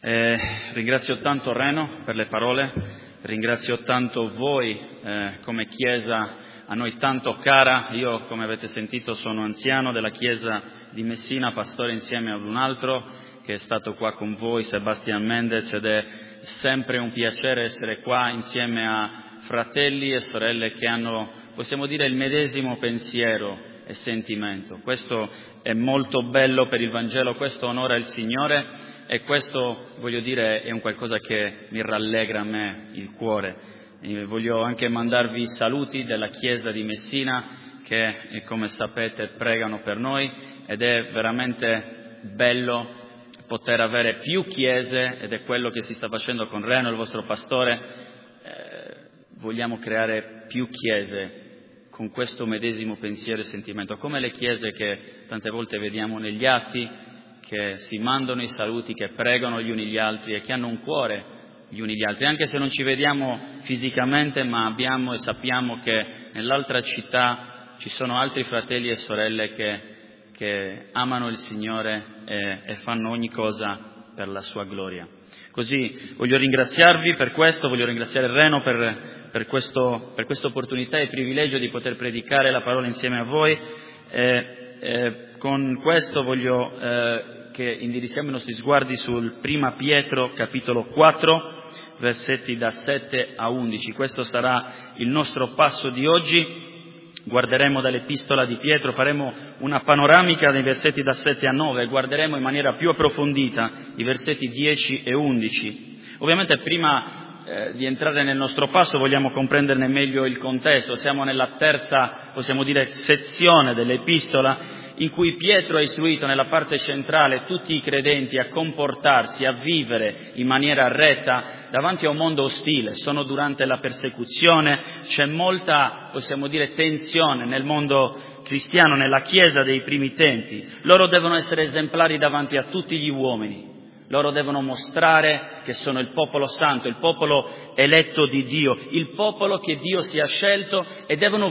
Ringrazio tanto Reno per le parole, ringrazio tanto voi come Chiesa a noi tanto cara. Io, come avete sentito, sono anziano della Chiesa di Messina, pastore insieme ad un altro che è stato qua con voi, Sebastian Mendez, ed è sempre un piacere essere qua insieme a fratelli e sorelle che hanno, possiamo dire, il medesimo pensiero e sentimento. Questo è molto bello per il Vangelo, questo onora il Signore. E questo, voglio dire, è un qualcosa che mi rallegra a me il cuore. Voglio anche mandarvi i saluti della Chiesa di Messina che, come sapete, pregano per noi, ed è veramente bello poter avere più chiese, ed è quello che si sta facendo con Reno, il vostro pastore. Vogliamo creare più chiese con questo medesimo pensiero e sentimento, come le chiese che tante volte vediamo negli atti, che si mandano i saluti, che pregano gli uni gli altri e che hanno un cuore gli uni gli altri, anche se non ci vediamo fisicamente, ma abbiamo e sappiamo che nell'altra città ci sono altri fratelli e sorelle che amano il Signore e fanno ogni cosa per la sua gloria. Così voglio ringraziarvi per questo, voglio ringraziare Reno per questa opportunità e privilegio di poter predicare la parola insieme a voi. Con questo voglio che indirizziamo i nostri sguardi sul Prima Pietro capitolo 4, versetti da 7 a 11. Questo sarà il nostro passo di oggi. Guarderemo dall'epistola di Pietro, faremo una panoramica dei versetti da 7 a 9 e guarderemo in maniera più approfondita i versetti 10 e 11. Ovviamente prima di entrare nel nostro passo vogliamo comprenderne meglio il contesto. Siamo nella terza, possiamo dire, sezione dell'epistola, in cui Pietro ha istruito nella parte centrale tutti i credenti a comportarsi, a vivere in maniera retta davanti a un mondo ostile. Sono durante la persecuzione, c'è molta, possiamo dire, tensione nel mondo cristiano, nella Chiesa dei primi tempi. Loro devono essere esemplari davanti a tutti gli uomini. Loro devono mostrare che sono il popolo santo, il popolo eletto di Dio, il popolo che Dio si ha scelto, e devono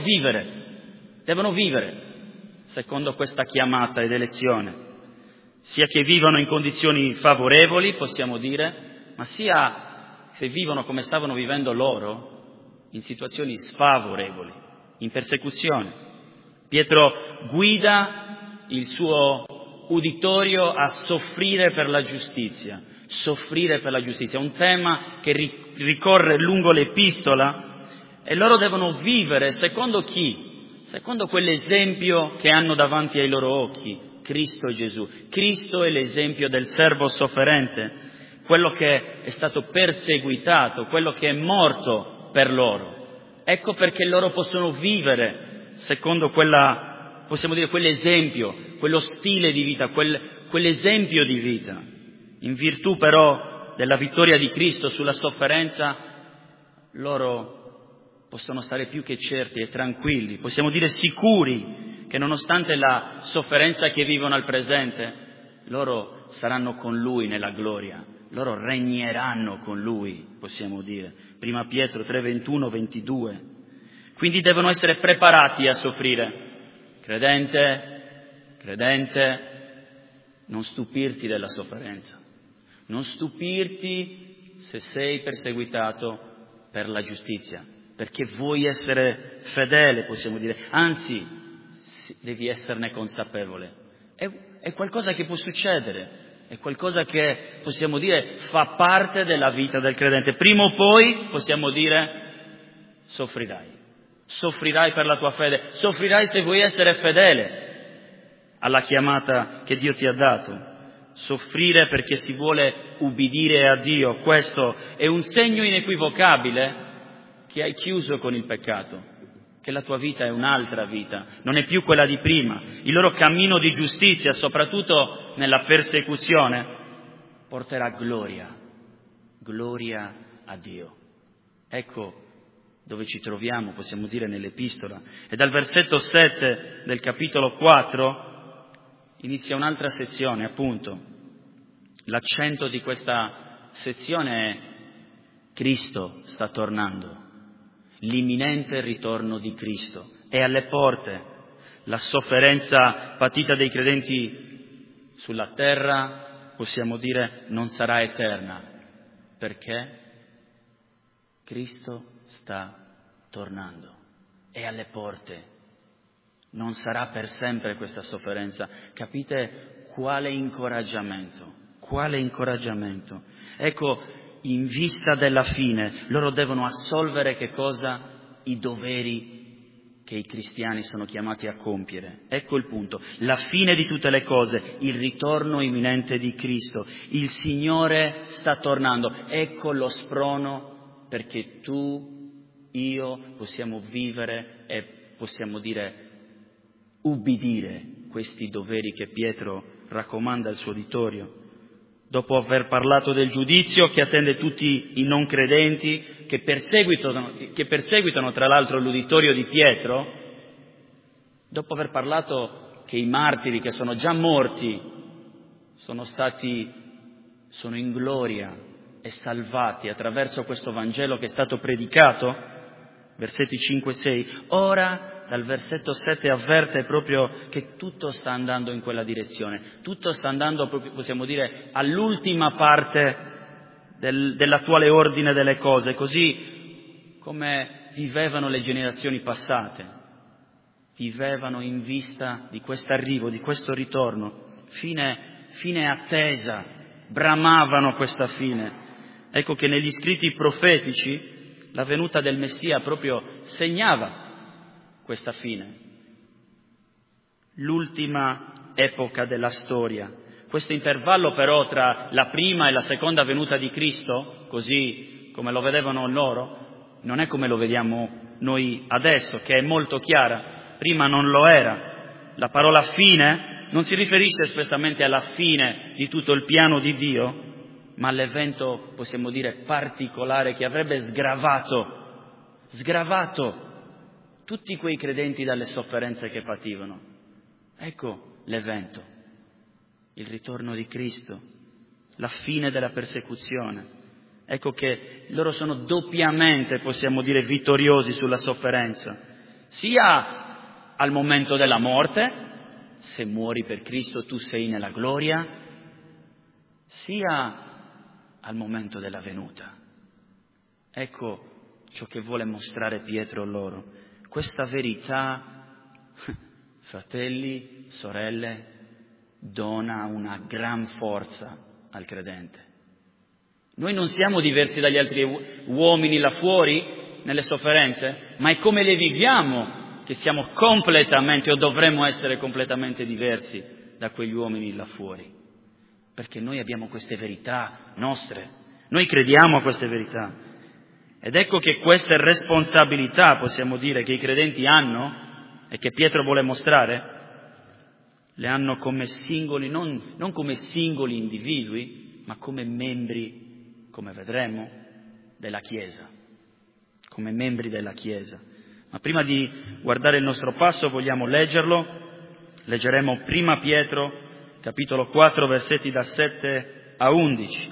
vivere secondo questa chiamata ed elezione, sia che vivano in condizioni favorevoli, possiamo dire, ma sia se vivono come stavano vivendo loro, in situazioni sfavorevoli, in persecuzione. Pietro guida il suo uditorio a soffrire per la giustizia, un tema che ricorre lungo l'epistola, e loro devono vivere secondo chi? Secondo quell'esempio che hanno davanti ai loro occhi, Cristo Gesù. Cristo è l'esempio del servo sofferente, quello che è stato perseguitato, quello che è morto per loro. Ecco perché loro possono vivere secondo possiamo dire, quell'esempio, quello stile di vita, quell'esempio di vita. In virtù però della vittoria di Cristo sulla sofferenza, loro possono stare più che certi e tranquilli, possiamo dire sicuri, che nonostante la sofferenza che vivono al presente, loro saranno con Lui nella gloria, loro regneranno con Lui, possiamo dire. Prima Pietro 3, 21, 22. Quindi devono essere preparati a soffrire. Credente, non stupirti della sofferenza, non stupirti se sei perseguitato per la giustizia, perché vuoi essere fedele, possiamo dire, anzi, devi esserne consapevole. È qualcosa che può succedere, è qualcosa che, possiamo dire, fa parte della vita del credente. Prima o poi, possiamo dire, soffrirai per la tua fede, soffrirai se vuoi essere fedele alla chiamata che Dio ti ha dato. Soffrire perché si vuole ubbidire a Dio, questo è un segno inequivocabile che hai chiuso con il peccato, che la tua vita è un'altra vita, non è più quella di prima. Il loro cammino di giustizia, soprattutto nella persecuzione, porterà gloria a Dio. Ecco dove ci troviamo, possiamo dire, nell'epistola. E dal versetto 7 del capitolo 4 inizia un'altra sezione, appunto. L'accento di questa sezione è: Cristo sta tornando. L'imminente ritorno di Cristo è alle porte. La sofferenza patita dai credenti sulla terra possiamo dire, non sarà eterna. Perché? Cristo sta tornando, è alle porte. Non sarà per sempre questa sofferenza. Capite quale incoraggiamento? Quale incoraggiamento? Ecco, in vista della fine, loro devono assolvere che cosa? I doveri che i cristiani sono chiamati a compiere. Ecco il punto. La fine di tutte le cose, il ritorno imminente di Cristo. Il Signore sta tornando. Ecco lo sprono perché tu, io possiamo vivere e possiamo dire ubbidire questi doveri che Pietro raccomanda al suo uditorio. Dopo aver parlato del giudizio che attende tutti i non credenti, che perseguitano tra l'altro l'uditorio di Pietro, dopo aver parlato che i martiri che sono già morti sono in gloria e salvati attraverso questo Vangelo che è stato predicato, versetti 5 e 6, ora dal versetto 7 avverte proprio che tutto sta andando in quella direzione, tutto sta andando proprio, possiamo dire, all'ultima parte dell'attuale ordine delle cose, così come vivevano le generazioni passate, vivevano in vista di questo arrivo, di questo ritorno, fine attesa, bramavano questa fine. Ecco che negli scritti profetici la venuta del Messia proprio segnava questa fine, l'ultima epoca della storia. Questo intervallo però tra la prima e la seconda venuta di Cristo, così come lo vedevano loro, non è come lo vediamo noi adesso, che è molto chiara. Prima non lo era. La parola fine non si riferisce espressamente alla fine di tutto il piano di Dio, ma all'evento, possiamo dire, particolare che avrebbe sgravato tutti quei credenti dalle sofferenze che pativano. Ecco l'evento, il ritorno di Cristo, la fine della persecuzione. Ecco che loro sono doppiamente, possiamo dire, vittoriosi sulla sofferenza, sia al momento della morte, se muori per Cristo tu sei nella gloria, sia al momento della venuta. Ecco ciò che vuole mostrare Pietro loro. Questa verità, fratelli, sorelle, dona una gran forza al credente. Noi non siamo diversi dagli altri uomini là fuori nelle sofferenze, ma è come le viviamo che siamo completamente o dovremmo essere completamente diversi da quegli uomini là fuori. Perché noi abbiamo queste verità nostre, noi crediamo a queste verità. Ed ecco che queste responsabilità, possiamo dire, che i credenti hanno e che Pietro vuole mostrare, le hanno come singoli, non come singoli individui, ma come membri, come vedremo, della Chiesa, come membri della Chiesa. Ma prima di guardare il nostro passo vogliamo leggerlo. Leggeremo prima Pietro, capitolo 4, versetti da 7 a 11.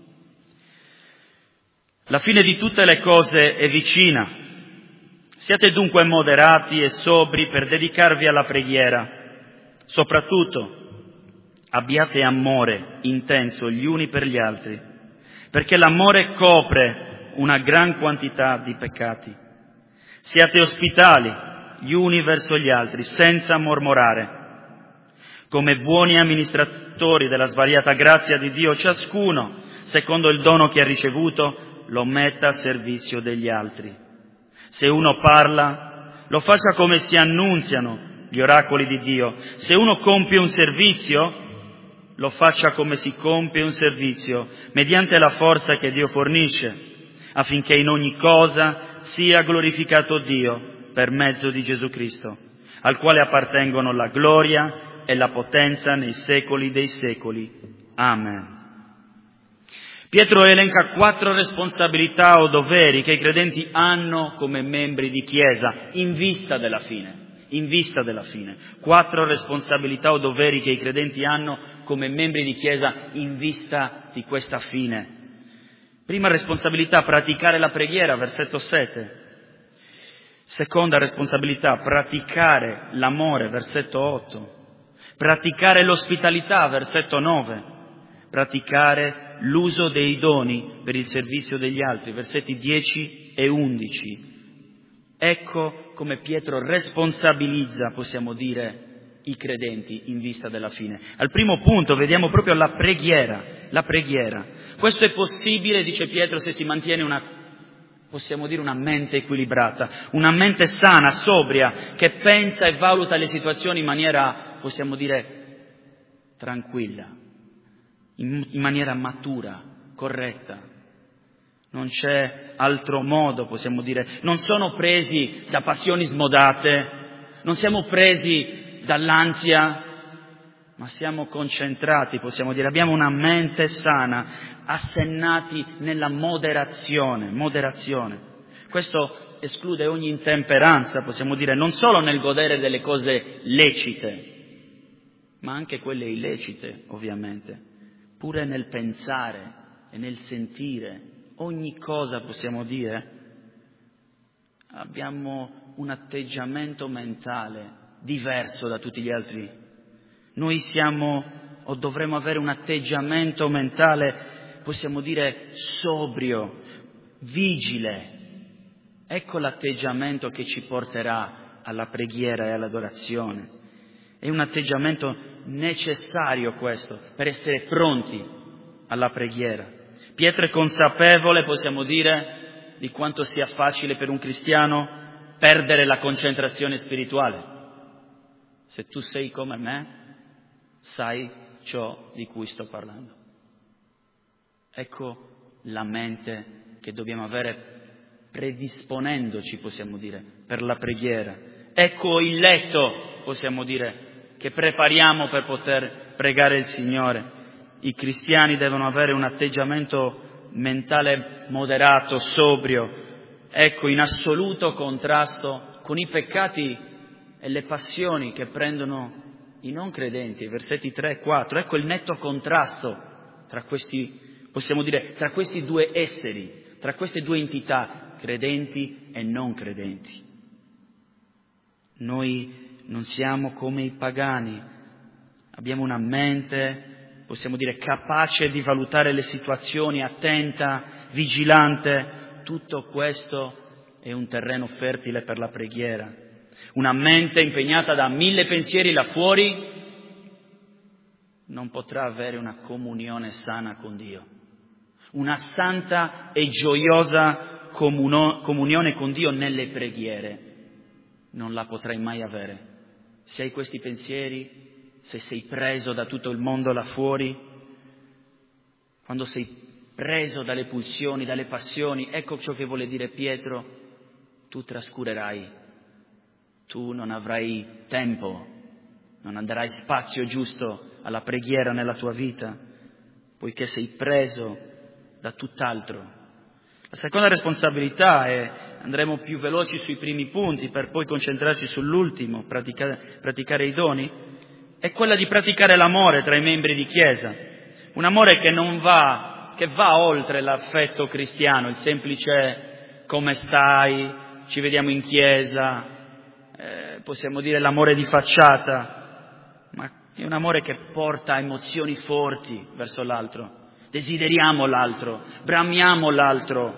La fine di tutte le cose è vicina. Siate dunque moderati e sobri per dedicarvi alla preghiera. Soprattutto abbiate amore intenso gli uni per gli altri, perché l'amore copre una gran quantità di peccati. Siate ospitali gli uni verso gli altri, senza mormorare. Come buoni amministratori della svariata grazia di Dio, ciascuno, secondo il dono che ha ricevuto, lo metta a servizio degli altri. Se uno parla, lo faccia come si annunziano gli oracoli di Dio. Se uno compie un servizio, lo faccia come si compie un servizio, mediante la forza che Dio fornisce, affinché in ogni cosa sia glorificato Dio per mezzo di Gesù Cristo, al quale appartengono la gloria e la potenza nei secoli dei secoli. Amen. Pietro elenca 4 responsabilità o doveri che i credenti hanno come membri di Chiesa in vista della fine. 4 responsabilità o doveri che i credenti hanno come membri di Chiesa in vista di questa fine. Prima responsabilità, praticare la preghiera, versetto 7. Seconda responsabilità, praticare l'amore, versetto 8. Praticare l'ospitalità, versetto 9. praticare l'uso dei doni per il servizio degli altri, versetti 10 e 11. Ecco come Pietro responsabilizza, possiamo dire, i credenti in vista della fine. Al primo punto vediamo proprio la preghiera. Questo è possibile, dice Pietro, se si mantiene una mente equilibrata, una mente sana, sobria, che pensa e valuta le situazioni in maniera, possiamo dire, tranquilla, in maniera matura, corretta. Non c'è altro modo, possiamo dire. Non sono presi da passioni smodate, non siamo presi dall'ansia, ma siamo concentrati, possiamo dire. Abbiamo una mente sana, assennati nella moderazione. Questo esclude ogni intemperanza, possiamo dire, non solo nel godere delle cose lecite, ma anche quelle illecite, ovviamente, pure nel pensare e nel sentire. Ogni cosa, possiamo dire, abbiamo un atteggiamento mentale diverso da tutti gli altri. Noi siamo o dovremmo avere un atteggiamento mentale, possiamo dire, sobrio, vigile. Ecco l'atteggiamento che ci porterà alla preghiera e all'adorazione. È un atteggiamento necessario questo per essere pronti alla preghiera. Pietro è consapevole, possiamo dire, di quanto sia facile per un cristiano perdere la concentrazione spirituale. Se tu sei come me, sai ciò di cui sto parlando. Ecco la mente che dobbiamo avere predisponendoci, possiamo dire, per la preghiera. Ecco il letto, possiamo dire, che prepariamo per poter pregare il Signore. I cristiani devono avere un atteggiamento mentale moderato, sobrio, ecco, in assoluto contrasto con i peccati e le passioni che prendono i non credenti, versetti 3 e 4. Ecco il netto contrasto tra questi, possiamo dire, tra questi due esseri, tra queste due entità, credenti e non credenti. Noi non siamo come i pagani, abbiamo una mente, possiamo dire, capace di valutare le situazioni, attenta, vigilante. Tutto questo è un terreno fertile per la preghiera. Una mente impegnata da 1000 pensieri là fuori non potrà avere una comunione sana con Dio. Una santa e gioiosa comunione con Dio nelle preghiere non la potrai mai avere. Se hai questi pensieri, se sei preso da tutto il mondo là fuori, quando sei preso dalle pulsioni, dalle passioni, ecco ciò che vuole dire Pietro: tu trascurerai, tu non avrai tempo, non darai spazio giusto alla preghiera nella tua vita, poiché sei preso da tutt'altro. La seconda responsabilità è, andremo più veloci sui primi punti per poi concentrarci sull'ultimo, praticare i doni, è quella di praticare l'amore tra i membri di Chiesa. Un amore che va oltre l'affetto cristiano, il semplice come stai, ci vediamo in chiesa, possiamo dire l'amore di facciata, ma è un amore che porta emozioni forti verso l'altro. Desideriamo l'altro, bramiamo l'altro,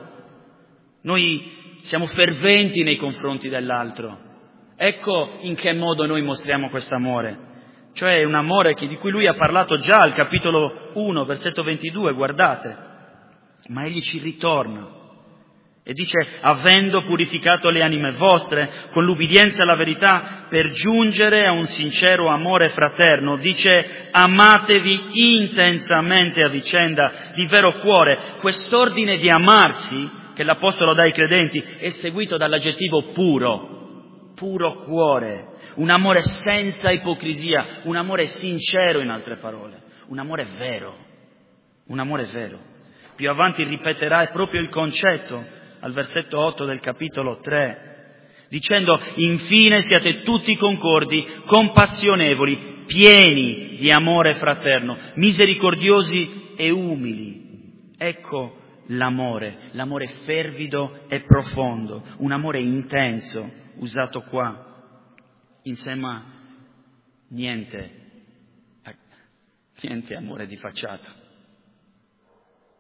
noi siamo ferventi nei confronti dell'altro. Ecco in che modo noi mostriamo questo amore, cioè un amore di cui lui ha parlato già al capitolo 1, versetto 22, guardate, ma egli ci ritorna e dice: avendo purificato le anime vostre con l'ubbidienza alla verità per giungere a un sincero amore fraterno, dice: amatevi intensamente a vicenda di vero cuore. Quest'ordine di amarsi che l'Apostolo dà ai credenti è seguito dall'aggettivo puro cuore, un amore senza ipocrisia, un amore sincero, in altre parole, un amore vero. Più avanti ripeterà proprio il concetto al versetto 8 del capitolo 3, dicendo: infine siate tutti concordi, compassionevoli, pieni di amore fraterno, misericordiosi e umili. Ecco l'amore fervido e profondo, un amore intenso usato qua. Insieme a niente amore di facciata,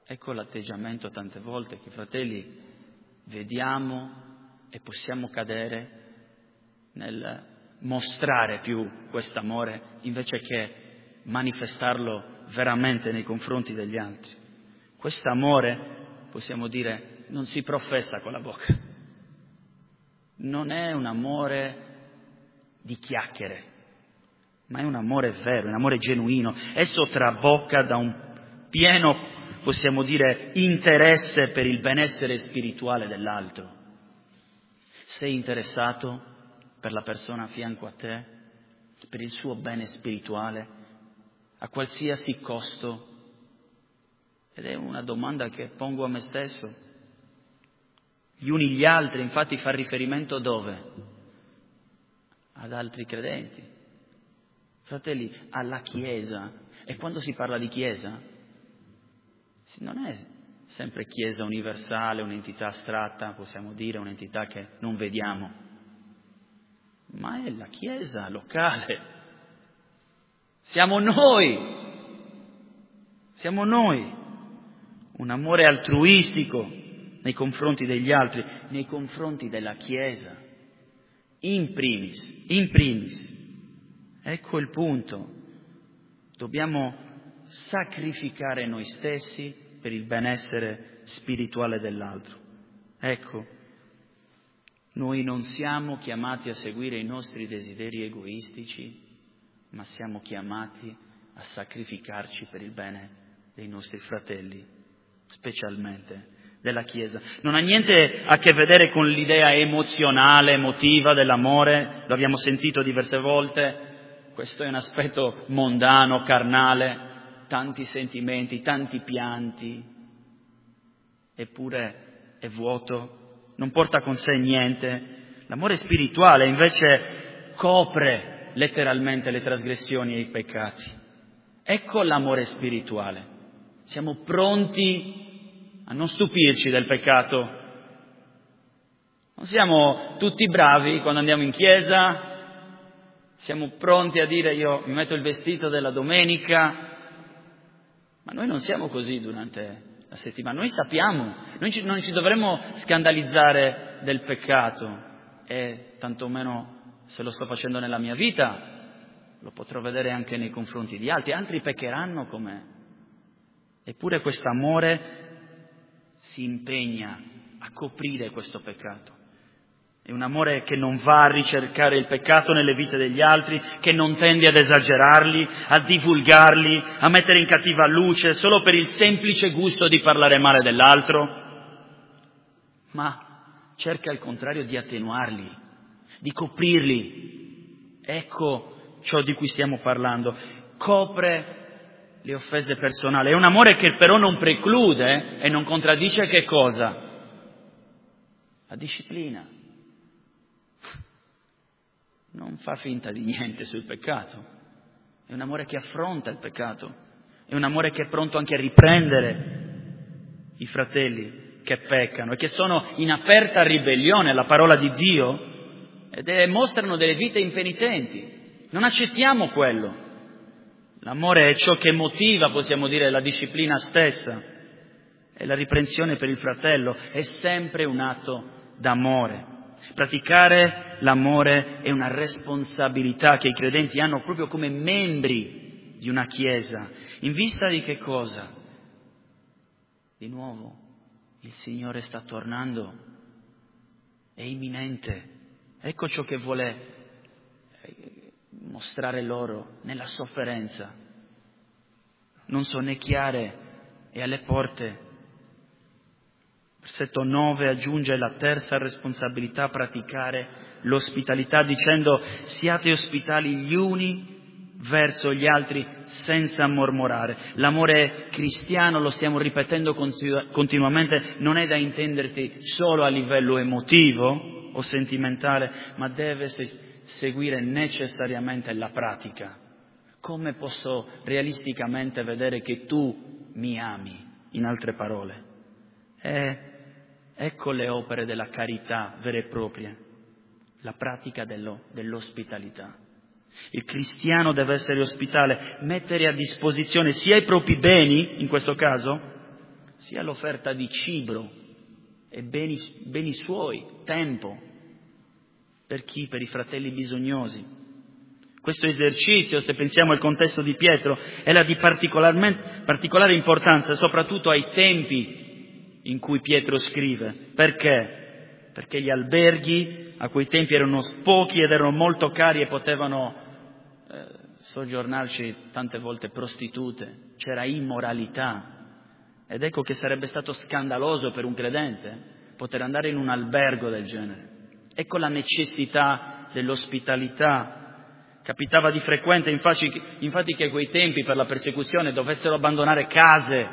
Ecco l'atteggiamento tante volte che, fratelli, vediamo e possiamo cadere nel mostrare più quest'amore invece che manifestarlo veramente nei confronti degli altri. Quest'amore, possiamo dire, non si professa con la bocca. Non è un amore di chiacchiere, ma è un amore vero, un amore genuino. Esso trabocca da un pieno, possiamo dire, interesse per il benessere spirituale dell'altro. Sei interessato per la persona a fianco a te, per il suo bene spirituale, a qualsiasi costo? Ed è una domanda che pongo a me stesso. Gli uni gli altri, infatti, fa riferimento dove? Ad altri credenti. Fratelli, alla Chiesa. E quando si parla di Chiesa, non è sempre Chiesa universale, un'entità astratta, possiamo dire, un'entità che non vediamo, ma è la Chiesa locale. Siamo noi. Un amore altruistico nei confronti degli altri, nei confronti della Chiesa, in primis. Ecco il punto. Dobbiamo sacrificare noi stessi per il benessere spirituale dell'altro. Ecco, noi non siamo chiamati a seguire i nostri desideri egoistici, ma siamo chiamati a sacrificarci per il bene dei nostri fratelli, specialmente della Chiesa. Non ha niente a che vedere con l'idea emozionale, emotiva dell'amore, lo abbiamo sentito diverse volte. Questo è un aspetto mondano, carnale, tanti sentimenti, tanti pianti, eppure è vuoto, non porta con sé niente. L'amore spirituale invece copre letteralmente le trasgressioni e i peccati. Ecco l'amore spirituale. Siamo pronti a non stupirci del peccato. Non siamo tutti bravi quando andiamo in chiesa. Siamo pronti a dire io mi metto il vestito della domenica, ma noi non siamo così durante la settimana. Noi sappiamo, non ci dovremmo scandalizzare del peccato e tantomeno se lo sto facendo nella mia vita, lo potrò vedere anche nei confronti di altri. Altri peccheranno con me. Eppure quest'amore si impegna a coprire questo peccato. È un amore che non va a ricercare il peccato nelle vite degli altri, che non tende ad esagerarli, a divulgarli, a mettere in cattiva luce solo per il semplice gusto di parlare male dell'altro, ma cerca al contrario di attenuarli, di coprirli. Ecco ciò di cui stiamo parlando. Copre le offese personali. È un amore che però non preclude e non contraddice che cosa? La disciplina. Non fa finta di niente sul peccato, è un amore che affronta il peccato, è un amore che è pronto anche a riprendere i fratelli che peccano e che sono in aperta ribellione alla parola di Dio e mostrano delle vite impenitenti. Non accettiamo quello. L'amore è ciò che motiva, possiamo dire, la disciplina stessa, e la riprensione per il fratello è sempre un atto d'amore. Praticare l'amore è una responsabilità che i credenti hanno proprio come membri di una Chiesa. In vista di che cosa? Di nuovo, il Signore sta tornando, è imminente. Ecco ciò che vuole mostrare loro nella sofferenza. Non sonnecchiare, è alle porte. Versetto 9 aggiunge la terza responsabilità: praticare l'ospitalità, dicendo siate ospitali gli uni verso gli altri senza mormorare. L'amore cristiano, lo stiamo ripetendo continuamente, non è da intenderti solo a livello emotivo o sentimentale, ma deve seguire necessariamente la pratica. Come posso realisticamente vedere che tu mi ami, in altre parole? Ecco le opere della carità vera e propria, la pratica dell'ospitalità. Il cristiano deve essere ospitale, mettere a disposizione sia i propri beni, in questo caso, sia l'offerta di cibo e beni suoi, tempo, per chi? Per i fratelli bisognosi. Questo esercizio, se pensiamo al contesto di Pietro, era di particolare importanza, soprattutto ai tempi in cui Pietro scrive. Perché? Perché gli alberghi a quei tempi erano pochi ed erano molto cari e potevano soggiornarci tante volte prostitute, c'era immoralità. Ed ecco che sarebbe stato scandaloso per un credente poter andare in un albergo del genere. Ecco la necessità dell'ospitalità. Capitava di frequente, infatti, che a quei tempi per la persecuzione dovessero abbandonare case,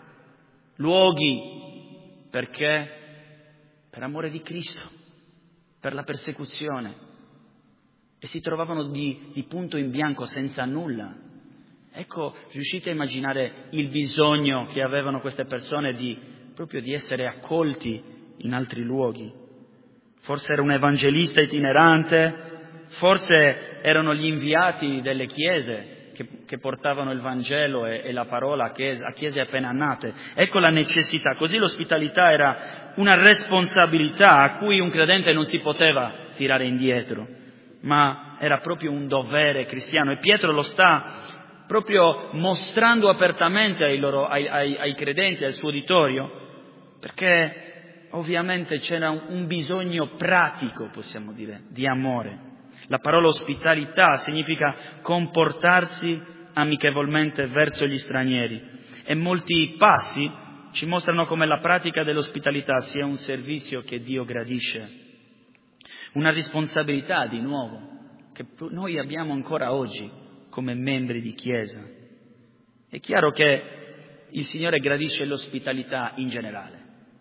luoghi, perché? Per amore di Cristo, per la persecuzione. E si trovavano di punto in bianco, senza nulla. Ecco, riuscite a immaginare il bisogno che avevano queste persone proprio di essere accolti in altri luoghi. Forse era un evangelista itinerante, forse erano gli inviati delle chiese che portavano il Vangelo e la parola a chiese appena nate. Ecco la necessità. Così l'ospitalità era una responsabilità a cui un credente non si poteva tirare indietro, ma era proprio un dovere cristiano. E Pietro lo sta proprio mostrando apertamente ai credenti, al suo uditorio, perché ovviamente c'era un bisogno pratico, possiamo dire, di amore. La parola ospitalità significa comportarsi amichevolmente verso gli stranieri, e molti passi ci mostrano come la pratica dell'ospitalità sia un servizio che Dio gradisce, una responsabilità di nuovo che noi abbiamo ancora oggi come membri di Chiesa. È chiaro che il Signore gradisce l'ospitalità in generale,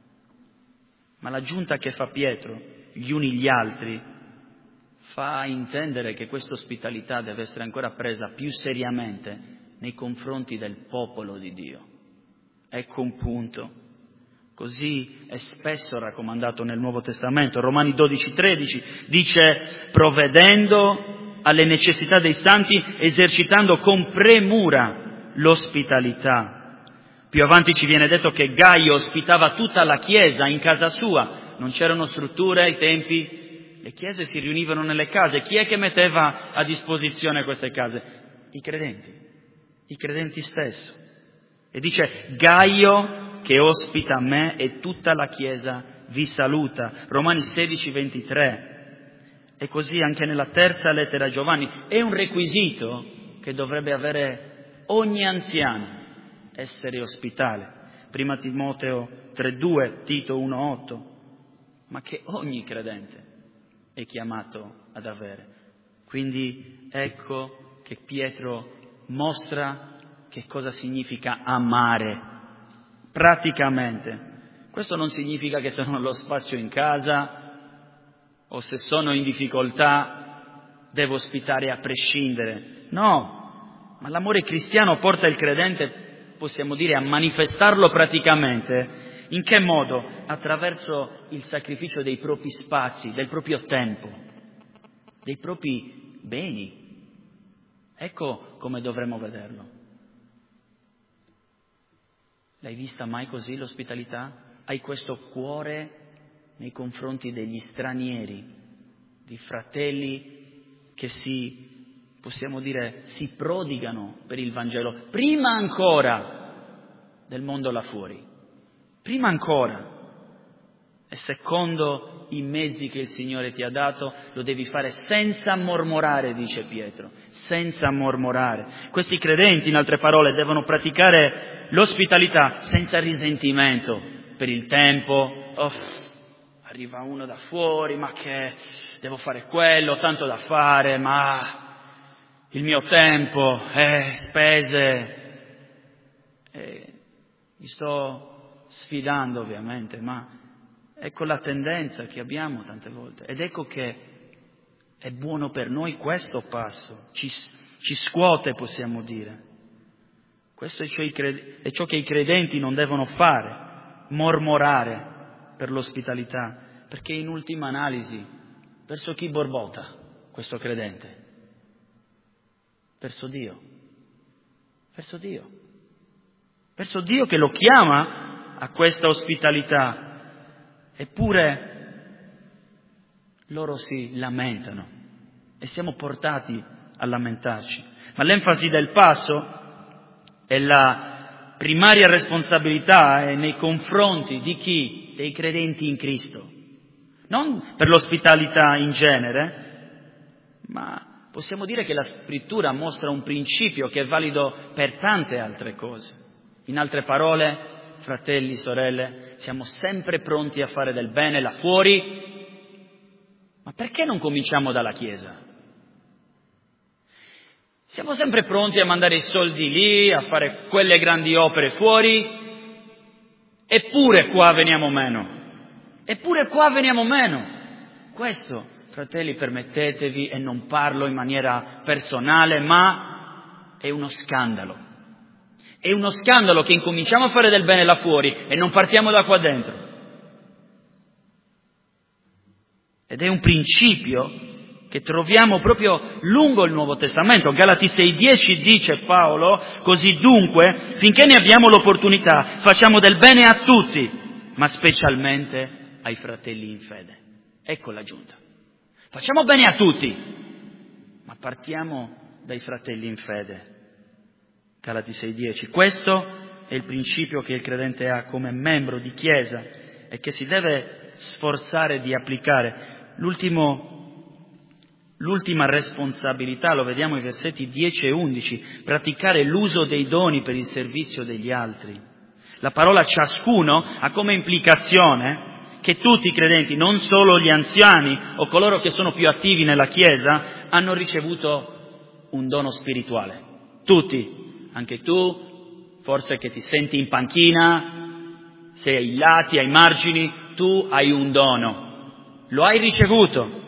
ma l'aggiunta che fa Pietro, gli uni gli altri, fa intendere che questa ospitalità deve essere ancora presa più seriamente nei confronti del popolo di Dio. Ecco un punto. Così è spesso raccomandato nel Nuovo Testamento. Romani 12,13 dice: provvedendo alle necessità dei santi, esercitando con premura l'ospitalità. Più avanti ci viene detto che Gaio ospitava tutta la Chiesa in casa sua. Non c'erano strutture ai tempi, le chiese si riunivano nelle case. Chi è che metteva a disposizione queste case? I credenti stesso. E dice: Gaio, che ospita me, e tutta la Chiesa vi saluta. Romani 16,23. E così anche nella terza lettera a Giovanni. È un requisito che dovrebbe avere ogni anziano, essere ospitale. Prima Timoteo 3,2, Tito 1,8. Ma che ogni credente è chiamato ad avere. Quindi ecco che Pietro mostra che cosa significa amare praticamente. Questo non significa che se non ho lo spazio in casa o se sono in difficoltà devo ospitare a prescindere. No, ma l'amore cristiano porta il credente, possiamo dire, a manifestarlo praticamente. In che modo? Attraverso il sacrificio dei propri spazi, del proprio tempo, dei propri beni. Ecco come dovremmo vederlo. L'hai vista mai così l'ospitalità? Hai questo cuore nei confronti degli stranieri, di fratelli che possiamo dire, si prodigano per il Vangelo, prima ancora del mondo là fuori. Prima ancora, e secondo i mezzi che il Signore ti ha dato, lo devi fare senza mormorare, dice Pietro, senza mormorare. Questi credenti, in altre parole, devono praticare l'ospitalità senza risentimento per il tempo. Arriva uno da fuori, ma che devo fare quello, tanto da fare, ma il mio tempo, spese. Mi sto sfidando ovviamente, ma ecco la tendenza che abbiamo tante volte, ed ecco che è buono per noi questo passo, ci scuote, possiamo dire. Questo è ciò che i credenti non devono fare, mormorare per l'ospitalità, perché in ultima analisi verso chi borbotta questo credente? Verso Dio che lo chiama a questa ospitalità. Eppure loro si lamentano e siamo portati a lamentarci. Ma l'enfasi del passo e la primaria responsabilità è nei confronti di chi? Dei credenti in Cristo. Non per l'ospitalità in genere, ma possiamo dire che la Scrittura mostra un principio che è valido per tante altre cose. In altre parole, fratelli, sorelle, siamo sempre pronti a fare del bene là fuori, ma perché non cominciamo dalla Chiesa? Siamo sempre pronti a mandare i soldi lì, a fare quelle grandi opere fuori, eppure qua veniamo meno. Questo, fratelli, permettetevi, e non parlo in maniera personale, ma è uno scandalo. È uno scandalo che incominciamo a fare del bene là fuori e non partiamo da qua dentro. Ed è un principio che troviamo proprio lungo il Nuovo Testamento. Galati 6,10 dice Paolo: così dunque, finché ne abbiamo l'opportunità, facciamo del bene a tutti, ma specialmente ai fratelli in fede. Ecco l'aggiunta. Facciamo bene a tutti, ma partiamo dai fratelli in fede. Galati 6,10. Questo è il principio che il credente ha come membro di Chiesa e che si deve sforzare di applicare. L'ultima responsabilità, lo vediamo ai versetti 10 e 11, praticare l'uso dei doni per il servizio degli altri. La parola ciascuno ha come implicazione che tutti i credenti, non solo gli anziani o coloro che sono più attivi nella Chiesa, hanno ricevuto un dono spirituale. Tutti, anche tu, forse che ti senti in panchina, sei ai lati, ai margini, tu hai un dono. Lo hai ricevuto.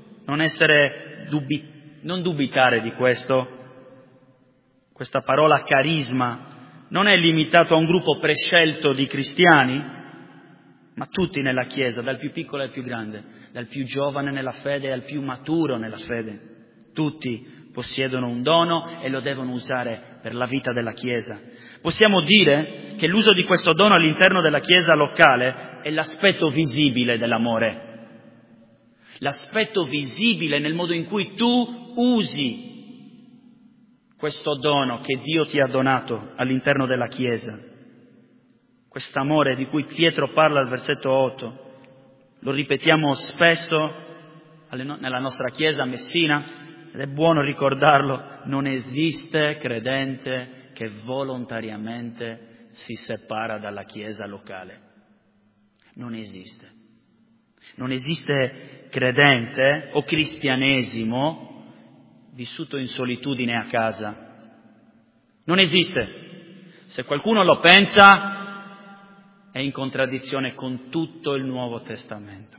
Non dubitare di questo. Questa parola carisma non è limitato a un gruppo prescelto di cristiani, ma tutti nella Chiesa, dal più piccolo al più grande, dal più giovane nella fede al più maturo nella fede. Tutti possiedono un dono e lo devono usare per la vita della Chiesa. Possiamo dire che l'uso di questo dono all'interno della Chiesa locale è l'aspetto visibile dell'amore. L'aspetto visibile nel modo in cui tu usi questo dono che Dio ti ha donato all'interno della Chiesa. Quest'amore di cui Pietro parla al versetto 8, lo ripetiamo spesso nella nostra Chiesa a Messina, ed è buono ricordarlo: non esiste credente che volontariamente si separa dalla Chiesa locale. Non esiste. Non esiste credente o cristianesimo vissuto in solitudine a casa. Non esiste. Se qualcuno lo pensa, è in contraddizione con tutto il Nuovo Testamento.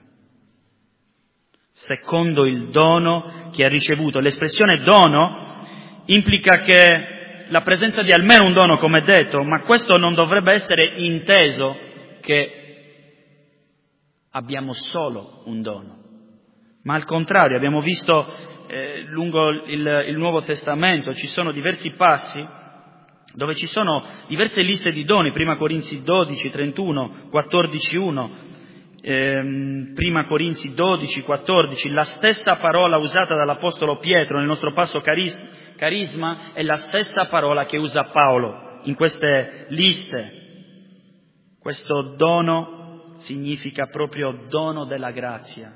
Secondo il dono che ha ricevuto. L'espressione dono implica che la presenza di almeno un dono, come detto, ma questo non dovrebbe essere inteso che abbiamo solo un dono, ma al contrario. Abbiamo visto lungo il Nuovo Testamento ci sono diversi passi dove ci sono diverse liste di doni. 1 Corinzi 12, 31, 14, 1, 1 Corinzi 12, 14, la stessa parola usata dall'Apostolo Pietro nel nostro passo carisma è la stessa parola che usa Paolo in queste liste. Questo dono significa proprio dono della grazia.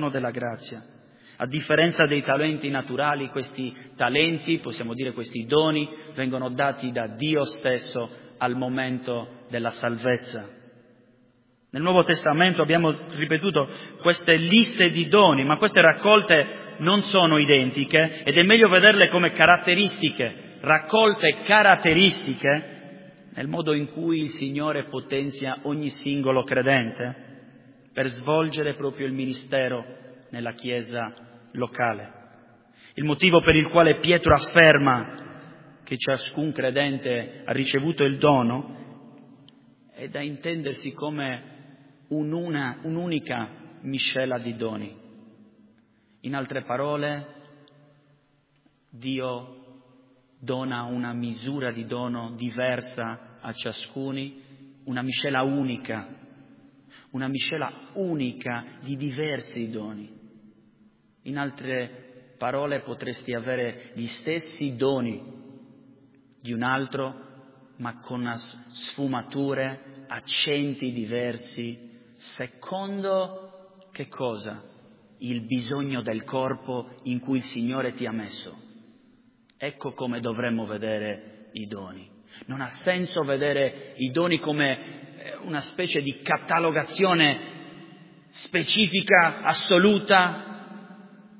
A differenza dei talenti naturali, questi talenti, possiamo dire questi doni, vengono dati da Dio stesso al momento della salvezza. Nel Nuovo Testamento abbiamo ripetuto queste liste di doni, ma queste raccolte non sono identiche ed è meglio vederle come raccolte caratteristiche nel modo in cui il Signore potenzia ogni singolo credente per svolgere proprio il ministero nella Chiesa locale. Il motivo per il quale Pietro afferma che ciascun credente ha ricevuto il dono è da intendersi come un'unica miscela di doni. In altre parole, Dio dona una misura di dono diversa a ciascuni, una miscela unica di diversi doni. In altre parole, potresti avere gli stessi doni di un altro, ma con sfumature, accenti diversi, secondo che cosa? Il bisogno del corpo in cui il Signore ti ha messo. Ecco come dovremmo vedere i doni. Non ha senso vedere i doni come una specie di catalogazione specifica, assoluta.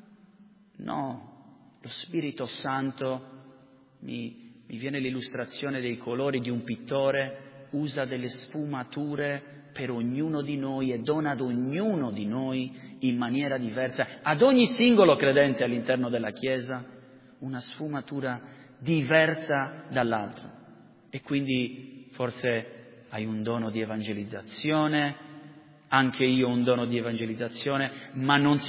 No, lo Spirito Santo, mi viene l'illustrazione dei colori di un pittore, usa delle sfumature per ognuno di noi e dona ad ognuno di noi in maniera diversa, ad ogni singolo credente all'interno della Chiesa, una sfumatura diversa dall'altro. E quindi forse hai un dono di evangelizzazione, anche io ho un dono di evangelizzazione, ma non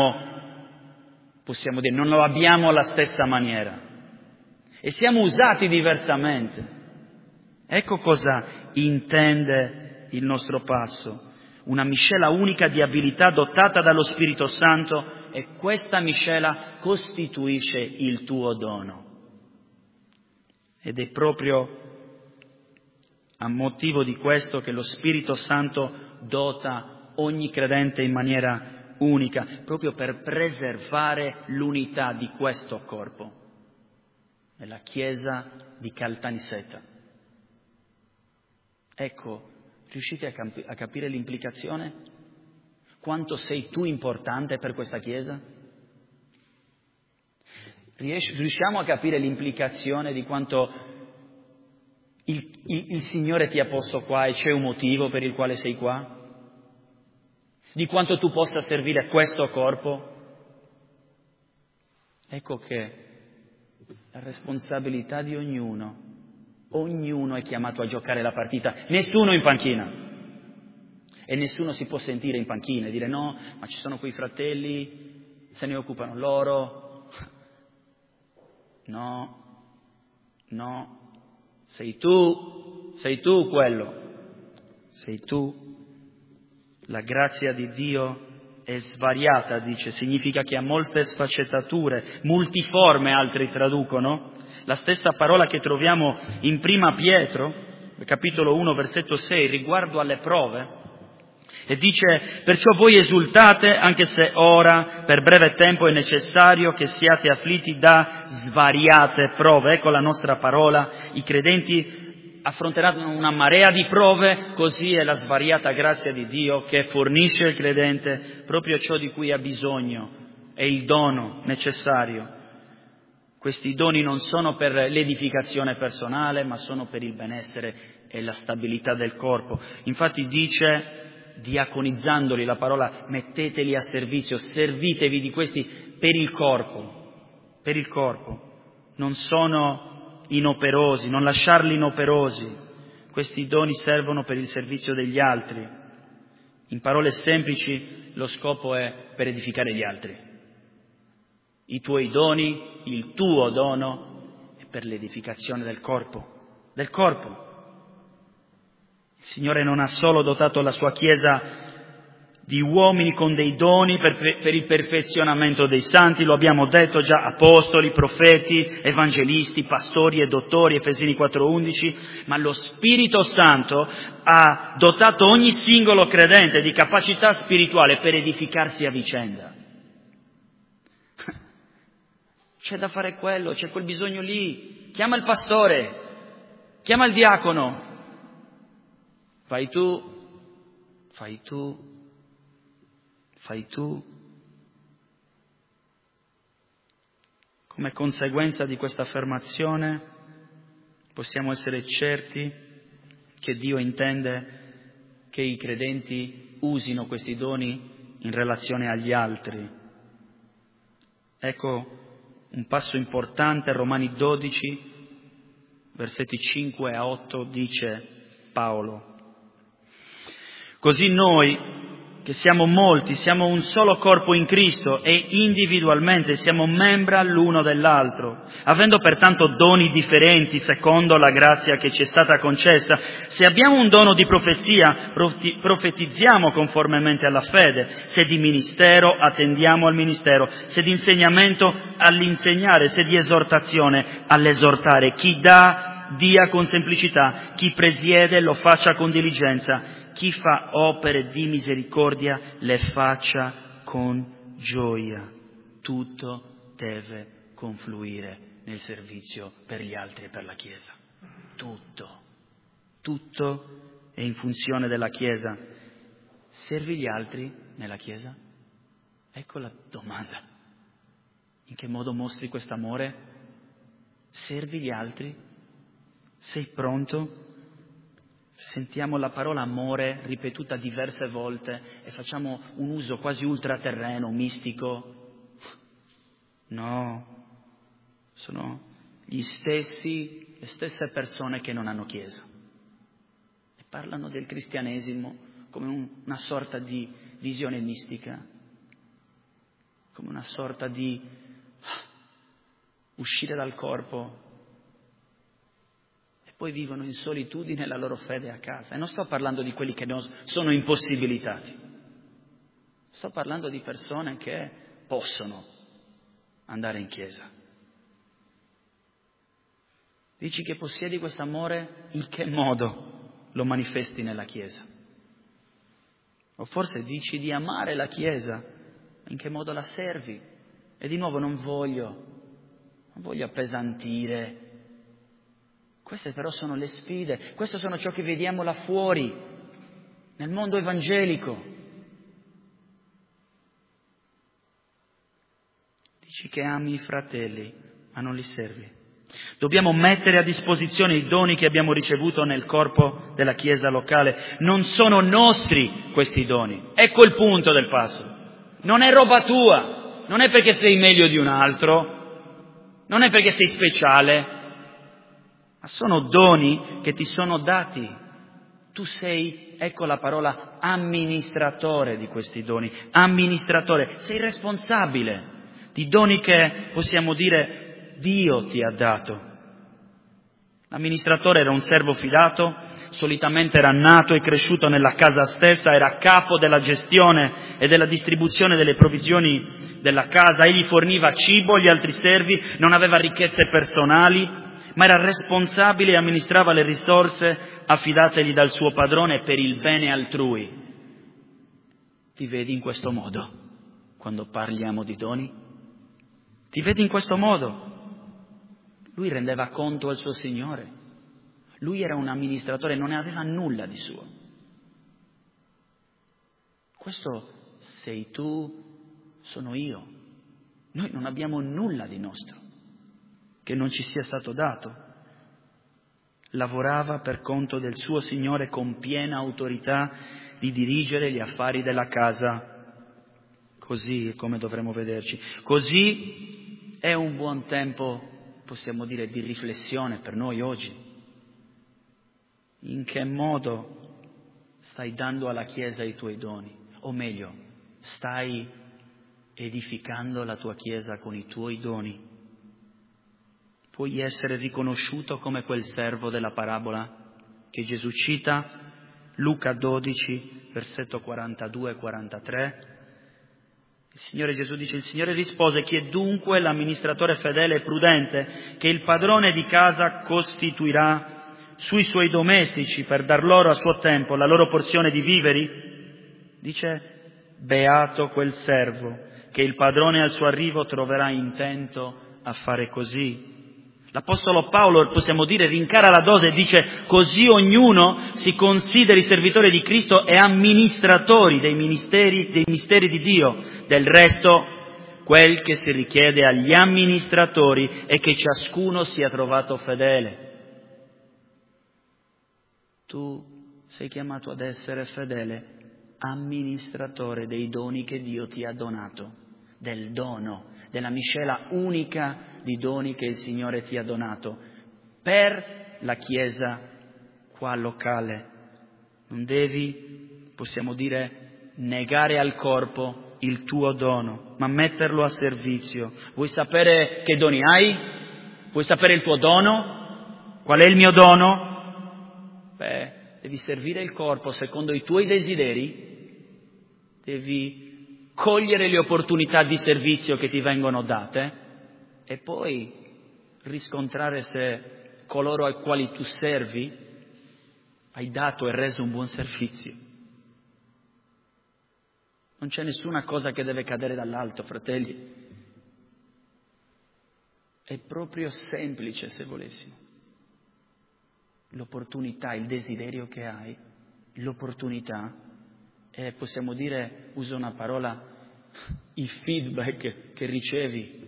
lo abbiamo alla stessa maniera e siamo usati diversamente. Ecco cosa intende il nostro passo. Una miscela unica di abilità dotata dallo Spirito Santo, e questa miscela costituisce il tuo dono. Ed è proprio a motivo di questo che lo Spirito Santo dota ogni credente in maniera unica, proprio per preservare l'unità di questo corpo, nella Chiesa di Caltanissetta. Ecco, riuscite a capire l'implicazione? Quanto sei tu importante per questa Chiesa? Riusciamo a capire l'implicazione di quanto il Signore ti ha posto qua e c'è un motivo per il quale sei qua? Di quanto tu possa servire questo corpo? Ecco che la responsabilità di ognuno è chiamato a giocare la partita, nessuno in panchina. E nessuno si può sentire in panchina e dire no, ma ci sono quei fratelli, se ne occupano loro. No, sei tu quello, sei tu. La grazia di Dio è svariata, dice, significa che ha molte sfaccettature, multiforme altri traducono, la stessa parola che troviamo in Prima Pietro, capitolo 1, versetto 6, riguardo alle prove, e dice: perciò voi esultate, anche se ora, per breve tempo, è necessario che siate afflitti da svariate prove. Ecco la nostra parola, i credenti affronteranno una marea di prove, così è la svariata grazia di Dio che fornisce al credente proprio ciò di cui ha bisogno, è il dono necessario. Questi doni non sono per l'edificazione personale, ma sono per il benessere e la stabilità del corpo. Infatti dice, diaconizzandoli, la parola metteteli a servizio, servitevi di questi per il corpo, non sono inoperosi, non lasciarli inoperosi. Questi doni servono per il servizio degli altri. In parole semplici, lo scopo è per edificare gli altri. I tuoi doni, il tuo dono è per l'edificazione del corpo. Il Signore non ha solo dotato la sua Chiesa di uomini con dei doni per il perfezionamento dei santi, lo abbiamo detto già, apostoli, profeti, evangelisti, pastori e dottori, Efesini 4:11, ma lo Spirito Santo ha dotato ogni singolo credente di capacità spirituale per edificarsi a vicenda. C'è da fare quello, c'è quel bisogno lì, chiama il pastore, chiama il diacono, fai tu. Come conseguenza di questa affermazione possiamo essere certi che Dio intende che i credenti usino questi doni in relazione agli altri. Ecco un passo importante, Romani 12, versetti 5 a 8, dice Paolo: così noi, che siamo molti, siamo un solo corpo in Cristo e individualmente siamo membra l'uno dell'altro, avendo pertanto doni differenti secondo la grazia che ci è stata concessa. Se abbiamo un dono di profezia, profetizziamo conformemente alla fede; se di ministero, attendiamo al ministero; se di insegnamento, all'insegnare; se di esortazione, all'esortare. Chi dà, dia con semplicità; chi presiede, lo faccia con diligenza; chi fa opere di misericordia le faccia con gioia. Tutto deve confluire nel servizio per gli altri e per la Chiesa. Tutto è in funzione della Chiesa. Servi gli altri nella Chiesa? Ecco la domanda. In che modo mostri quest'amore? Servi gli altri? Sei pronto? Sentiamo la parola amore ripetuta diverse volte e facciamo un uso quasi ultraterreno, mistico. No, sono le stesse persone che non hanno Chiesa e parlano del cristianesimo come una sorta di visione mistica, come una sorta di uscire dal corpo. Poi vivono in solitudine la loro fede a casa. E non sto parlando di quelli che sono impossibilitati. Sto parlando di persone che possono andare in chiesa. Dici che possiedi questo amore, in che modo lo manifesti nella chiesa? O forse dici di amare la chiesa, in che modo la servi? E di nuovo non voglio appesantire. Queste però sono le sfide, questo sono ciò che vediamo là fuori, nel mondo evangelico. Dici che ami i fratelli, ma non li servi. Dobbiamo mettere a disposizione i doni che abbiamo ricevuto nel corpo della Chiesa locale. Non sono nostri questi doni. Ecco il punto del passo. Non è roba tua, non è perché sei meglio di un altro, non è perché sei speciale, ma sono doni che ti sono dati. Tu sei, ecco la parola, amministratore di questi doni, amministratore, sei responsabile di doni che, possiamo dire, Dio ti ha dato. L'amministratore era un servo fidato, solitamente era nato e cresciuto nella casa stessa, era capo della gestione e della distribuzione delle provvigioni della casa, egli forniva cibo agli altri servi, non aveva ricchezze personali, ma era responsabile e amministrava le risorse affidategli dal suo padrone per il bene altrui. Ti vedi in questo modo quando parliamo di doni? Ti vedi in questo modo? Lui rendeva conto al suo Signore. Lui era un amministratore, non ne aveva nulla di suo. Questo sei tu, sono io. Noi non abbiamo nulla di nostro che non ci sia stato dato. Lavorava per conto del suo Signore con piena autorità di dirigere gli affari della casa. Così è come dovremmo vederci. Così è un buon tempo, possiamo dire, di riflessione per noi oggi. In che modo stai dando alla Chiesa i tuoi doni? O meglio, stai edificando la tua Chiesa con i tuoi doni? Puoi essere riconosciuto come quel servo della parabola che Gesù cita, Luca 12, versetto 42 e 43. Il Signore Gesù dice, il Signore rispose, chi è dunque l'amministratore fedele e prudente che il padrone di casa costituirà sui suoi domestici per dar loro a suo tempo la loro porzione di viveri? Dice, beato quel servo che il padrone al suo arrivo troverà intento a fare così. L'Apostolo Paolo, possiamo dire, rincara la dose e dice, così ognuno si consideri servitore di Cristo e amministratori dei misteri di Dio. Del resto, quel che si richiede agli amministratori è che ciascuno sia trovato fedele. Tu sei chiamato ad essere fedele amministratore dei doni che Dio ti ha donato, del dono, della miscela unica di doni che il Signore ti ha donato per la Chiesa qua locale. Non devi, possiamo dire, negare al corpo il tuo dono, ma metterlo a servizio. Vuoi sapere che doni hai? Vuoi sapere il tuo dono? Qual è il mio dono? Devi servire il corpo secondo i tuoi desideri, devi cogliere le opportunità di servizio che ti vengono date e poi riscontrare se coloro ai quali tu servi hai dato e reso un buon servizio. Non c'è nessuna cosa che deve cadere dall'alto, fratelli. È proprio semplice, se volessimo. L'opportunità, il desiderio che hai, l'opportunità, e possiamo dire, uso una parola, i feedback che ricevi.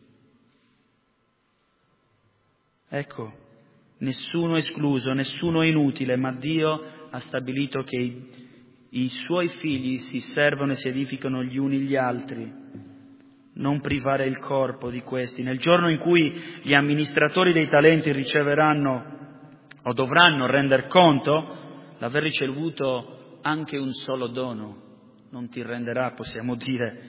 Ecco, nessuno escluso, nessuno inutile, ma Dio ha stabilito che i suoi figli si servono e si edificano gli uni gli altri. Non privare il corpo di questi. Nel giorno in cui gli amministratori dei talenti riceveranno o dovranno render conto, l'aver ricevuto anche un solo dono non ti renderà, possiamo dire,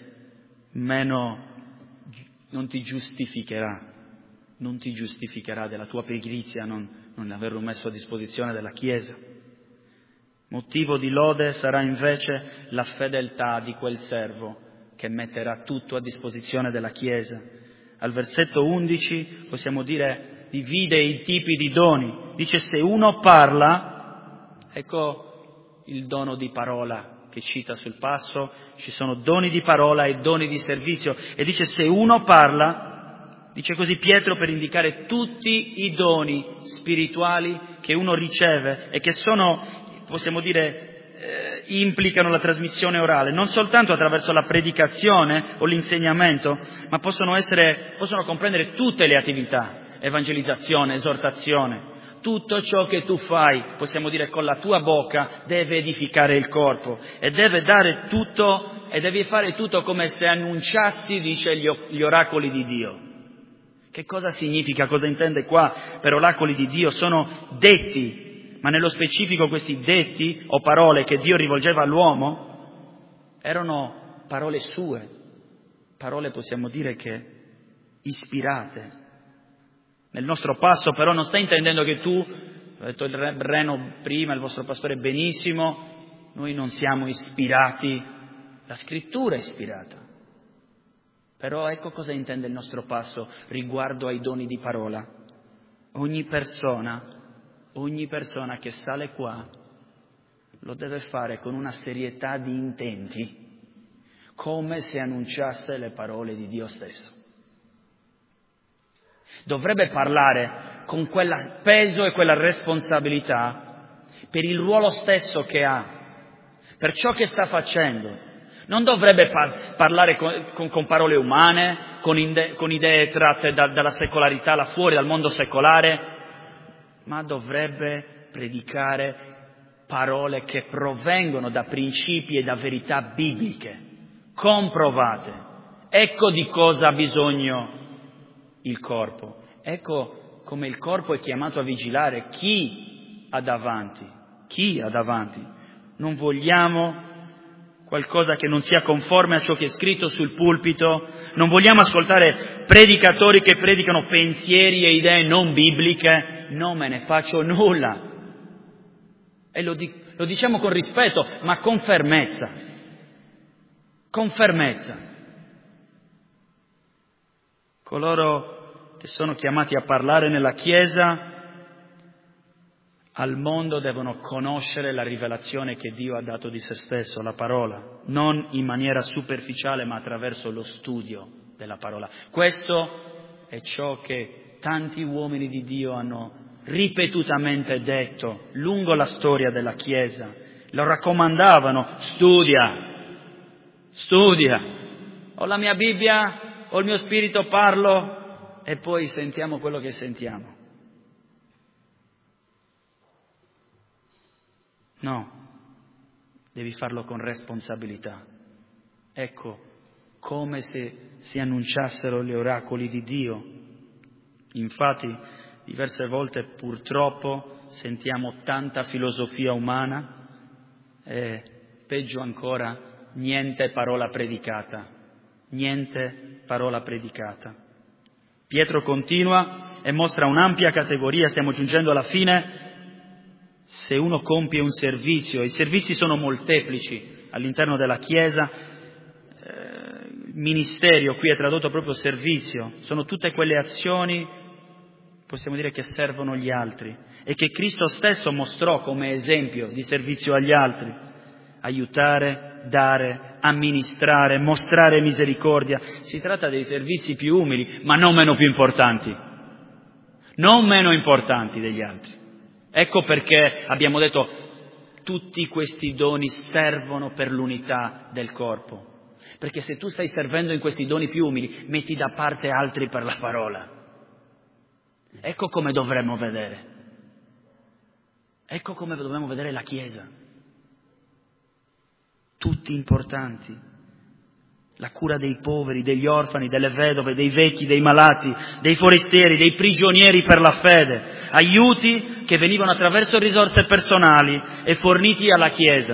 meno, non ti giustificherà della tua pigrizia non averlo messo a disposizione della Chiesa. Motivo di lode sarà invece la fedeltà di quel servo che metterà tutto a disposizione della Chiesa. Al versetto 11 possiamo dire divide i tipi di doni. Dice se uno parla, ecco il dono di parola che cita sul passo, ci sono doni di parola e doni di servizio. E dice se uno parla, dice così Pietro per indicare tutti i doni spirituali che uno riceve e che sono, possiamo dire, implicano la trasmissione orale, non soltanto attraverso la predicazione o l'insegnamento, ma possono comprendere tutte le attività, evangelizzazione, esortazione, tutto ciò che tu fai, possiamo dire con la tua bocca, deve edificare il corpo e deve dare tutto e devi fare tutto come se annunciassi, dice, gli oracoli di Dio. Che cosa significa, cosa intende qua per oracoli di Dio? Sono detti. Ma nello specifico questi detti o parole che Dio rivolgeva all'uomo erano parole sue, parole possiamo dire che ispirate. Nel nostro passo però non sta intendendo che tu, l'ha detto il Reno prima, il vostro pastore benissimo, noi non siamo ispirati, la scrittura è ispirata. Però ecco cosa intende il nostro passo riguardo ai doni di parola. Ogni persona che sale qua lo deve fare con una serietà di intenti, come se annunciasse le parole di Dio stesso. Dovrebbe parlare con quel peso e quella responsabilità per il ruolo stesso che ha, per ciò che sta facendo. Non dovrebbe parlare con parole umane, con idee tratte dalla secolarità, là fuori, dal mondo secolare, ma dovrebbe predicare parole che provengono da principi e da verità bibliche, comprovate. Ecco di cosa ha bisogno il corpo. Ecco come il corpo è chiamato a vigilare chi ha davanti. Non vogliamo qualcosa che non sia conforme a ciò che è scritto sul pulpito, non vogliamo ascoltare predicatori che predicano pensieri e idee non bibliche, non me ne faccio nulla. E lo diciamo con rispetto, ma con fermezza. Coloro che sono chiamati a parlare nella Chiesa al mondo devono conoscere la rivelazione che Dio ha dato di se stesso, la parola, non in maniera superficiale ma attraverso lo studio della parola. Questo è ciò che tanti uomini di Dio hanno ripetutamente detto lungo la storia della Chiesa. Lo raccomandavano, studia, ho la mia Bibbia, ho il mio spirito, parlo e poi sentiamo quello che sentiamo. No, devi farlo con responsabilità. Ecco, come se si annunciassero gli oracoli di Dio. Infatti, diverse volte purtroppo sentiamo tanta filosofia umana, peggio ancora, niente parola predicata. Niente parola predicata. Pietro continua e mostra un'ampia categoria, stiamo giungendo alla fine. Se uno compie un servizio, i servizi sono molteplici all'interno della Chiesa, ministero qui è tradotto proprio servizio, sono tutte quelle azioni, possiamo dire, che servono gli altri e che Cristo stesso mostrò come esempio di servizio agli altri: aiutare, dare, amministrare, mostrare misericordia. Si tratta dei servizi più umili, ma non meno più importanti, non meno importanti degli altri. Ecco perché abbiamo detto tutti questi doni servono per l'unità del corpo. Perché se tu stai servendo in questi doni più umili, metti da parte altri per la parola. Ecco come dovremmo vedere. Ecco come dobbiamo vedere la Chiesa. Tutti importanti. La cura dei poveri, degli orfani, delle vedove, dei vecchi, dei malati, dei forestieri, dei prigionieri per la fede. Aiuti che venivano attraverso risorse personali e forniti alla Chiesa.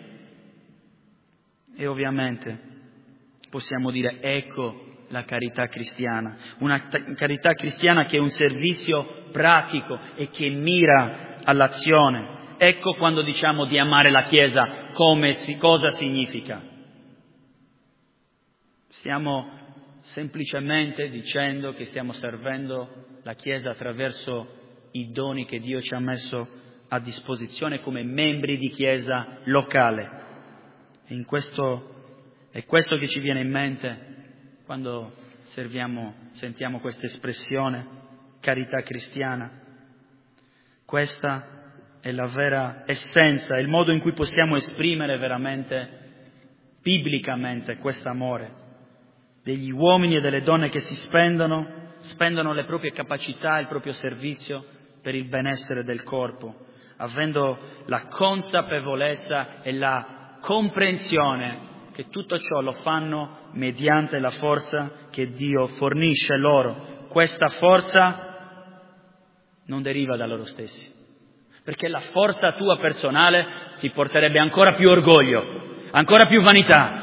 E ovviamente possiamo dire, ecco la carità cristiana. Una carità cristiana che è un servizio pratico e che mira all'azione. Ecco quando diciamo di amare la Chiesa, cosa significa. Stiamo semplicemente dicendo che stiamo servendo la Chiesa attraverso i doni che Dio ci ha messo a disposizione come membri di Chiesa locale. E è questo che ci viene in mente quando sentiamo questa espressione, carità cristiana. Questa è la vera essenza, è il modo in cui possiamo esprimere veramente, biblicamente, quest'amore. Degli uomini e delle donne che si spendono le proprie capacità, il proprio servizio per il benessere del corpo, avendo la consapevolezza e la comprensione che tutto ciò lo fanno mediante la forza che Dio fornisce loro. Questa forza non deriva da loro stessi, perché la forza tua personale ti porterebbe ancora più orgoglio, ancora più vanità.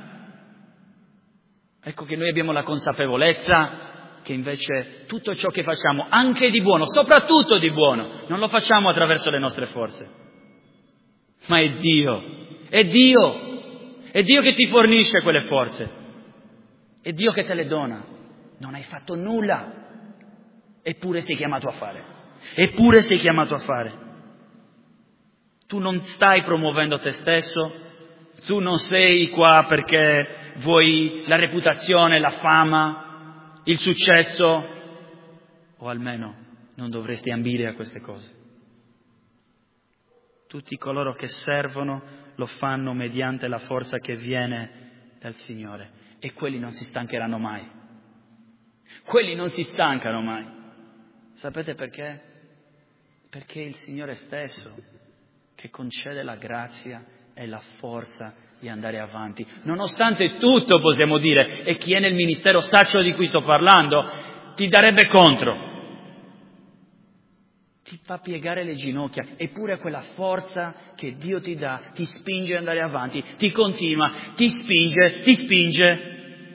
Ecco che noi abbiamo la consapevolezza che invece tutto ciò che facciamo, anche di buono, soprattutto di buono, non lo facciamo attraverso le nostre forze, ma è Dio che ti fornisce quelle forze, è Dio che te le dona. Non hai fatto nulla, eppure sei chiamato a fare. Tu non stai promuovendo te stesso, tu non sei qua perché vuoi la reputazione, la fama, il successo, o almeno non dovresti ambire a queste cose. Tutti coloro che servono lo fanno mediante la forza che viene dal Signore, e quelli non si stancheranno mai. Quelli non si stancano mai. Sapete perché? Perché è il Signore stesso che concede la grazia e la forza di andare avanti. Nonostante tutto, possiamo dire, e chi è nel ministero sacro di cui sto parlando, ti darebbe contro. Ti fa piegare le ginocchia, eppure quella forza che Dio ti dà ti spinge ad andare avanti, ti continua, ti spinge.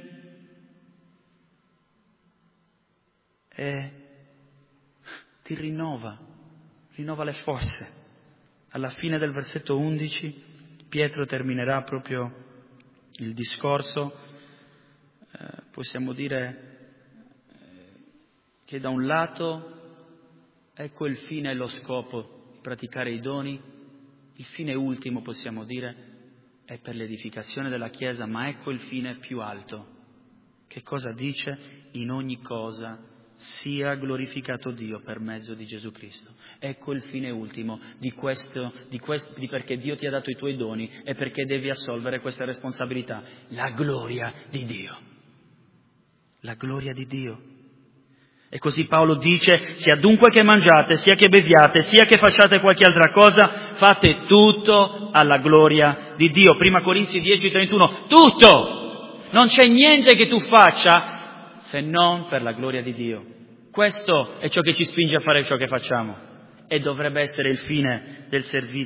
E ti rinnova le forze. Alla fine del versetto 11 Pietro terminerà proprio il discorso, possiamo dire che da un lato ecco il fine e lo scopo di praticare i doni, il fine ultimo possiamo dire è per l'edificazione della Chiesa, ma ecco il fine più alto. Che cosa dice? In ogni cosa sia glorificato Dio per mezzo di Gesù Cristo. Ecco il fine ultimo di perché Dio ti ha dato i tuoi doni e perché devi assolvere questa responsabilità. La gloria di Dio. La gloria di Dio. E così Paolo dice, sia dunque che mangiate, sia che beviate, sia che facciate qualche altra cosa, fate tutto alla gloria di Dio. Prima Corinzi 10:31, tutto! Non c'è niente che tu faccia se non per la gloria di Dio. Questo è ciò che ci spinge a fare ciò che facciamo e dovrebbe essere il fine del servizio.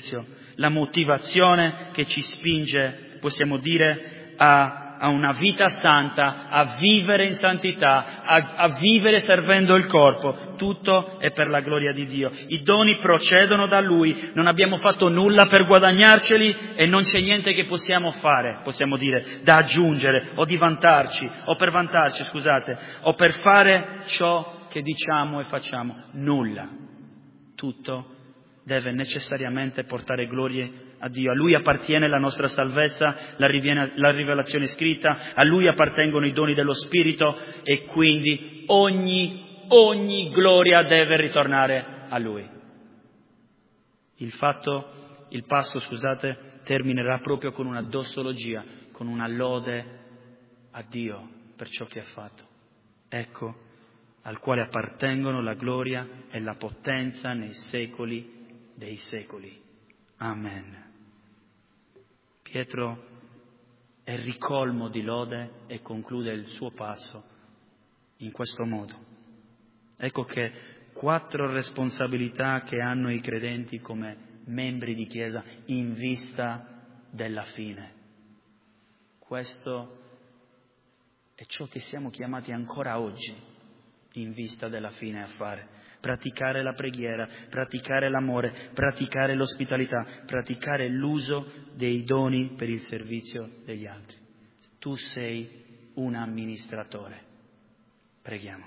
la motivazione che ci spinge, possiamo dire, a una vita santa, a vivere in santità, a vivere servendo il corpo. Tutto è per la gloria di Dio. I doni procedono da Lui, non abbiamo fatto nulla per guadagnarceli e non c'è niente che possiamo fare, possiamo dire, da aggiungere o di vantarci, o per vantarci, o per fare ciò che diciamo e facciamo. Nulla. Tutto deve necessariamente portare glorie a Dio. A Lui appartiene la nostra salvezza, la rivelazione scritta, a Lui appartengono i doni dello Spirito e quindi ogni gloria deve ritornare a Lui. Il passo, terminerà proprio con una dossologia, con una lode a Dio per ciò che ha fatto. Ecco, al quale appartengono la gloria e la potenza nei secoli dei secoli. Amen. Pietro è ricolmo di lode e conclude il suo passo in questo modo. Ecco che 4 responsabilità che hanno i credenti come membri di Chiesa in vista della fine. Questo è ciò che siamo chiamati ancora oggi in vista della fine a fare. Praticare la preghiera, praticare l'amore, praticare l'ospitalità, praticare l'uso dei doni per il servizio degli altri. Tu sei un amministratore. Preghiamo.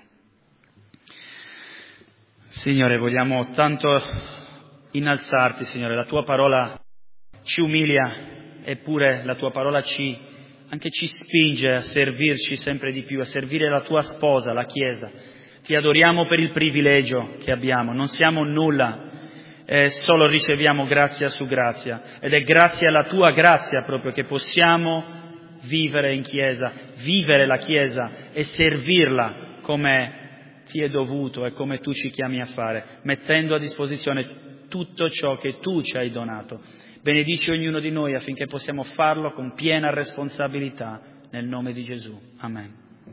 Signore, vogliamo tanto innalzarti, Signore. La tua parola ci umilia, eppure la tua parola anche ci spinge a servirci sempre di più, a servire la tua sposa, la Chiesa. Ti adoriamo per il privilegio che abbiamo, non siamo nulla, solo riceviamo grazia su grazia, ed è grazie alla tua grazia proprio che possiamo vivere in Chiesa, vivere la Chiesa e servirla come ti è dovuto e come tu ci chiami a fare, mettendo a disposizione tutto ciò che tu ci hai donato. Benedici ognuno di noi affinché possiamo farlo con piena responsabilità, nel nome di Gesù. Amen.